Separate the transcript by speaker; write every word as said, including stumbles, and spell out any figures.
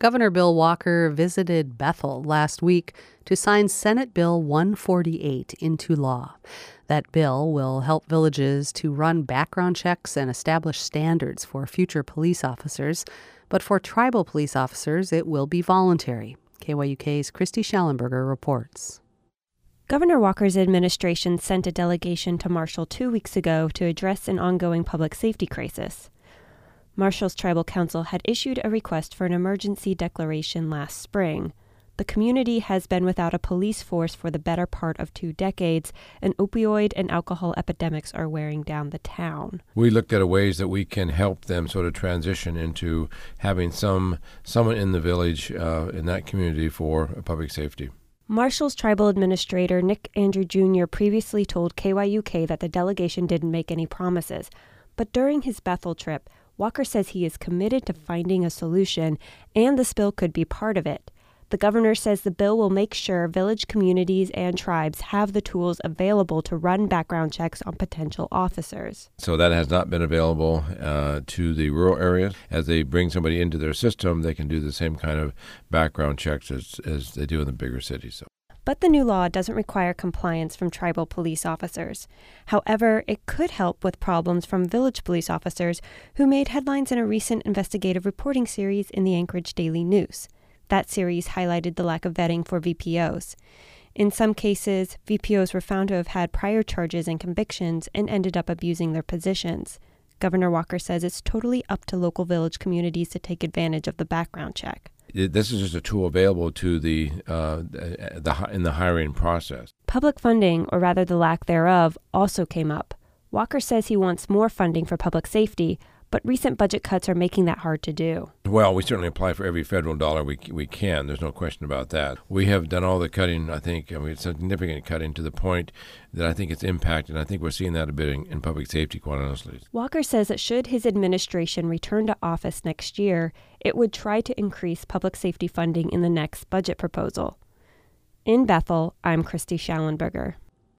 Speaker 1: Governor Bill Walker visited Bethel last week to sign Senate Bill one forty-eight into law. That bill will help villages to run background checks and establish standards for future police officers. But for tribal police officers, it will be voluntary. K Y U K's Christy Schallenberger reports.
Speaker 2: Governor Walker's administration sent a delegation to Marshall two weeks ago to address an ongoing public safety crisis. Marshall's Tribal Council had issued a request for an emergency declaration last spring. The community has been without a police force for the better part of two decades, and opioid and alcohol epidemics are wearing down the town.
Speaker 3: We looked at ways that we can help them sort of transition into having some someone in the village, uh, in that community, for public safety.
Speaker 2: Marshall's Tribal Administrator Nick Andrew Junior previously told K Y U K that the delegation didn't make any promises, but during his Bethel trip, Walker says he is committed to finding a solution, and this bill could be part of it. The governor says the bill will make sure village communities and tribes have the tools available to run background checks on potential officers.
Speaker 3: So that has not been available uh, to the rural areas. As they bring somebody into their system, they can do the same kind of background checks as, as they do in the bigger cities. So.
Speaker 2: But the new law doesn't require compliance from tribal police officers. However, it could help with problems from village police officers who made headlines in a recent investigative reporting series in the Anchorage Daily News. That series highlighted the lack of vetting for V P Os. In some cases, V P Os were found to have had prior charges and convictions and ended up abusing their positions. Governor Walker says it's totally up to local village communities to take advantage of the background check.
Speaker 3: This is just a tool available to the, uh, the in the hiring process.
Speaker 2: Public funding, or rather the lack thereof, also came up. Walker says he wants more funding for public safety, but recent budget cuts are making that hard to do.
Speaker 3: Well, we certainly apply for every federal dollar we we can. There's no question about that. We have done all the cutting, I think, I mean, significant cutting to the point that I think it's impacted. I think we're seeing that a bit in, in public safety, quite honestly.
Speaker 2: Walker says that should his administration return to office next year, it would try to increase public safety funding in the next budget proposal. In Bethel, I'm Christy Schallenberger.